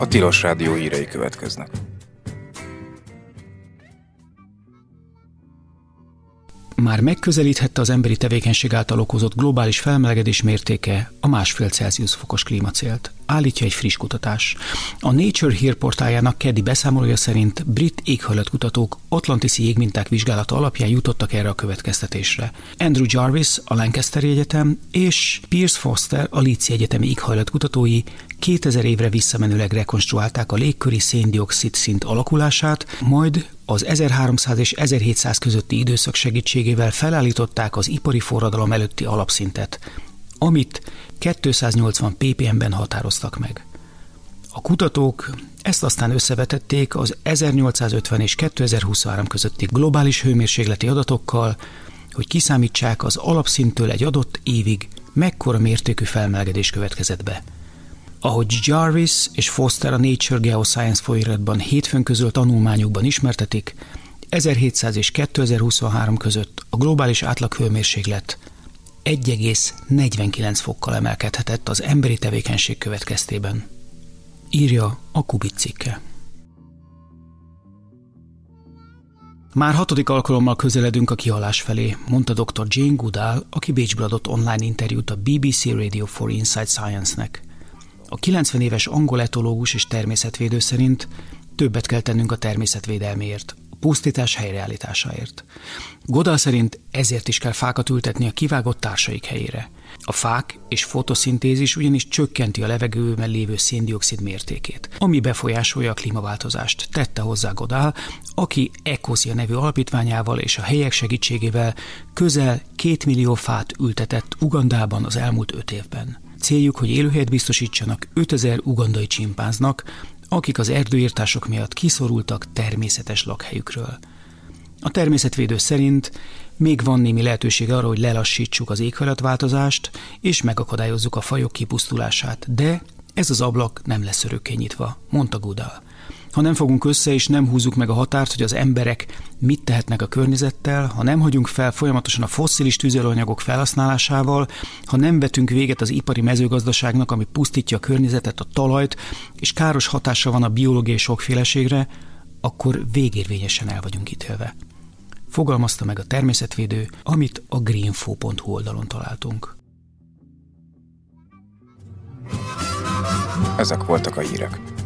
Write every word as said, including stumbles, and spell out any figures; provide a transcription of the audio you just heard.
Tilos Rádió hírei következnek. Már megközelíthette az emberi tevékenység által okozott globális felmelegedés mértéke a másfél Celsius fokos klímacélt, állítja egy friss kutatás. A Nature hírportáljának keddi beszámolója szerint brit éghajlatkutatók atlantiszi jégminták vizsgálata alapján jutottak erre a következtetésre. Andrew Jarvis, a Lancasteri Egyetem és Piers Foster, a Leeds Egyetemi éghajlatkutatói kétezer évre visszamenőleg rekonstruálták a légköri szén-dioxid szint alakulását, majd az ezerháromszáz és ezerhétszáz közötti időszak segítségével felállították az ipari forradalom előtti alapszintet, amit kétszáznyolcvan ppm-ben határoztak meg. A kutatók ezt aztán összevetették az ezernyolcszázötven és kétezer-huszonhárom közötti globális hőmérsékleti adatokkal, hogy kiszámítsák az alapszinttől egy adott évig mekkora mértékű felmelegedés következett be. Ahogy Jarvis és Foster a Nature Geoscience folyóiratban hétfőn közölt tanulmányokban ismertetik, ezerhétszáz és kétezer-huszonhárom között a globális átlaghőmérséklet egy egész negyvenkilenc fokkal emelkedhetett az emberi tevékenység következtében, írja a Kubit cikke. Már hatodik alkalommal közeledünk a kihalás felé, mondta doktor Jane Goodall, aki Bécsből adott online interjút a bé bé cé Radio for Inside Science-nek. A kilencven éves angol etológus és természetvédő szerint többet kell tennünk a természetvédelméért, a pusztítás helyreállításáért. Goodall szerint ezért is kell fákat ültetni a kivágott társaik helyére. A fák és fotoszintézis ugyanis csökkenti a levegőben lévő szén-dioxid mértékét, ami befolyásolja a klímaváltozást, tette hozzá Goodall, aki Ecosia nevű alapítványával és a helyiek segítségével közel két millió fát ültetett Ugandában az elmúlt öt évben. Céljuk, hogy élőhelyet biztosítsanak ötezer ugandai csimpánznak, akik az erdőirtások miatt kiszorultak természetes lakhelyükről. A természetvédő szerint még van némi lehetőség arra, hogy lelassítsuk az éghajlatváltozást és megakadályozzuk a fajok kipusztulását, de ez az ablak nem lesz örökké nyitva, mondta Goodall. Ha nem fogunk össze és nem húzzuk meg a határt, hogy az emberek mit tehetnek a környezettel, ha nem hagyunk fel folyamatosan a fosszilis tüzelőanyagok felhasználásával, ha nem vetünk véget az ipari mezőgazdaságnak, ami pusztítja a környezetet, a talajt, és káros hatása van a biológiai sokféleségre, akkor végérvényesen el vagyunk ítélve. Fogalmazta meg a természetvédő, amit a greenfo pont hu oldalon találtunk. Ezek voltak a hírek.